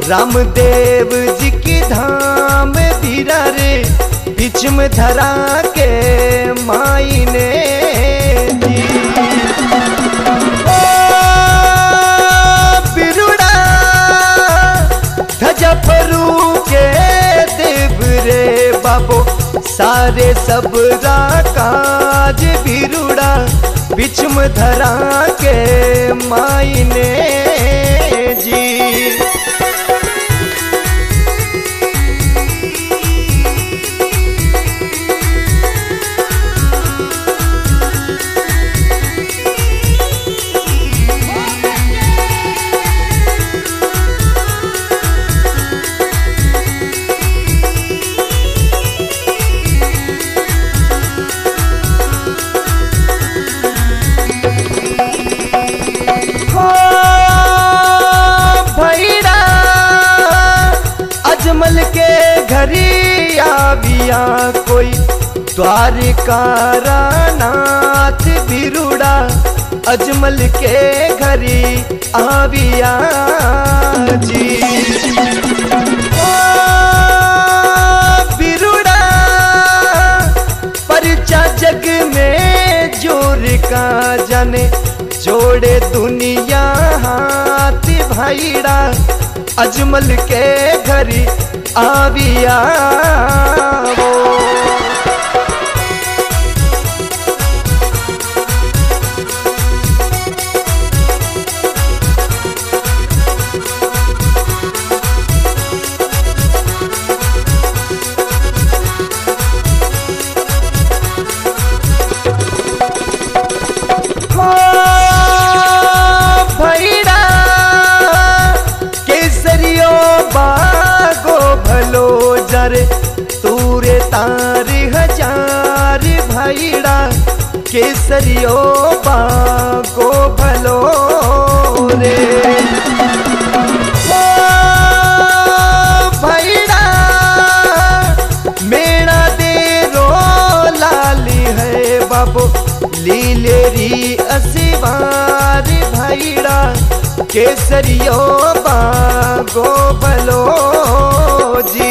रामदेव जी की धाम धीरा रे बीच में धरा के माई ने जी। ओ बिरुड़ा धजा परू के देव रे बाबो सारे सब काज बिरुड़ा बीच में धरा के माई ने जी। अजमल के घरी आविया कोई द्वारिका नाथ बिरुड़ा अजमल के घरी आविया जी। ओ बिरुड़ा परिचा जग में जोर का जाने जोड़े दुनिया हाथ भाईड़ा अजमल के घरी आविया वो। तूरे तार हजार भाईड़ा केसरियो बागो भलो रे। ओ भाईड़ा मेरा दे रो लाली है बाबू लीलेरी असिवार भाईड़ा केसरियो बागो भलो जी।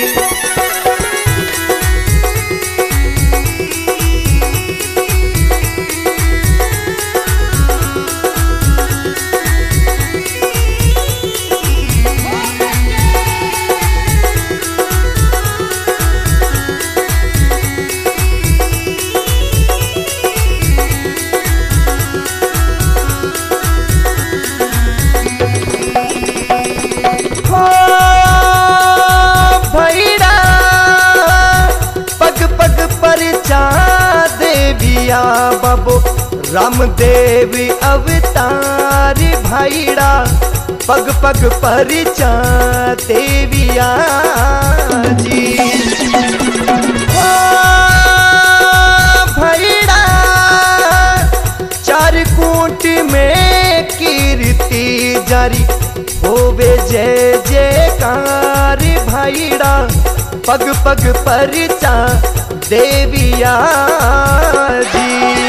बाबो रामदेव अवतार भाईड़ा पग पग परिचा देविया जी। ओ भाईड़ा चार कूट में कीर्ति जारी होवे जय जयकार भाईड़ा पग पग परिचा देविया जी।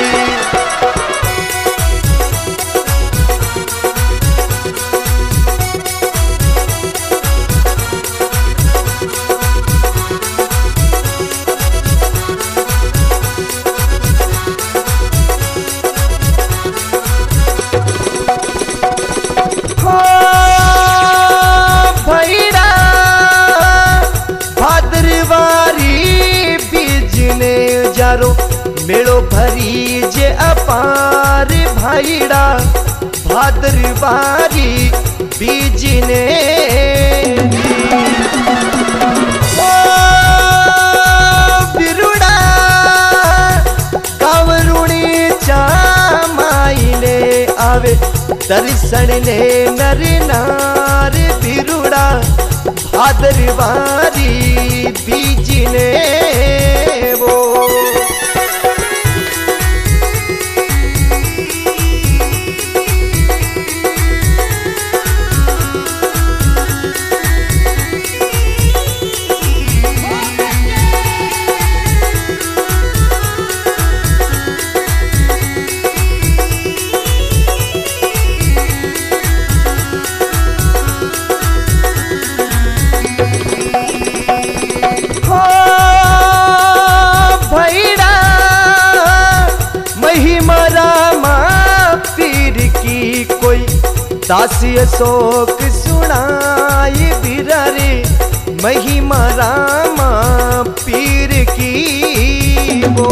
भैरा भाद्रवारी बीजने जारो मेड़ो भरी जे अपार भाईड़ा भाद्रवारी बीजने ओ बिरुड़ा कावरुणी चामाइले आवे दर्शन ने नर नार बिरुड़ा भाद्रवारी बीजने वो। दासी शोक सुनाई बिररे महिमा रामा पीर की वो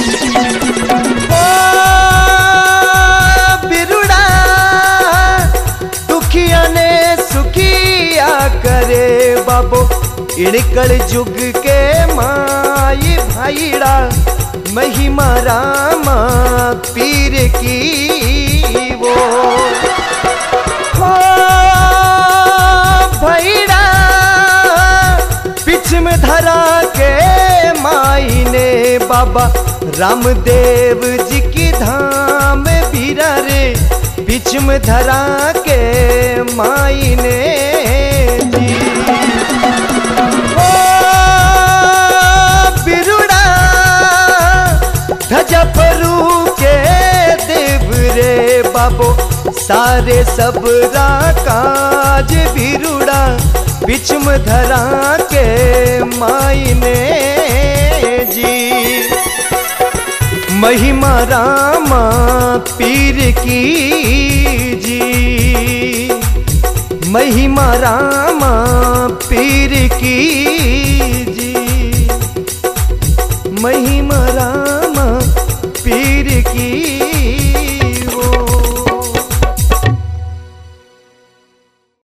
बिरुड़ा दुखिया ने सुखिया करे बाबो इड़कल जुग के माई भाईड़ा महिमा रामा पीर की वो भैड़ा पिछ में धरा के माई ने बाबा रामदेव जी की धाम बीरा रे पिछ में धरा के माई ने जी बिरुड़ा ध्वजा परू के देव रे बाबो सारे सब काज बिरुड़ा बिचम धरा के माई ने जी महिमा रामा पीर की जी महिमा रामा पीर की जी महिमा रामा पीर की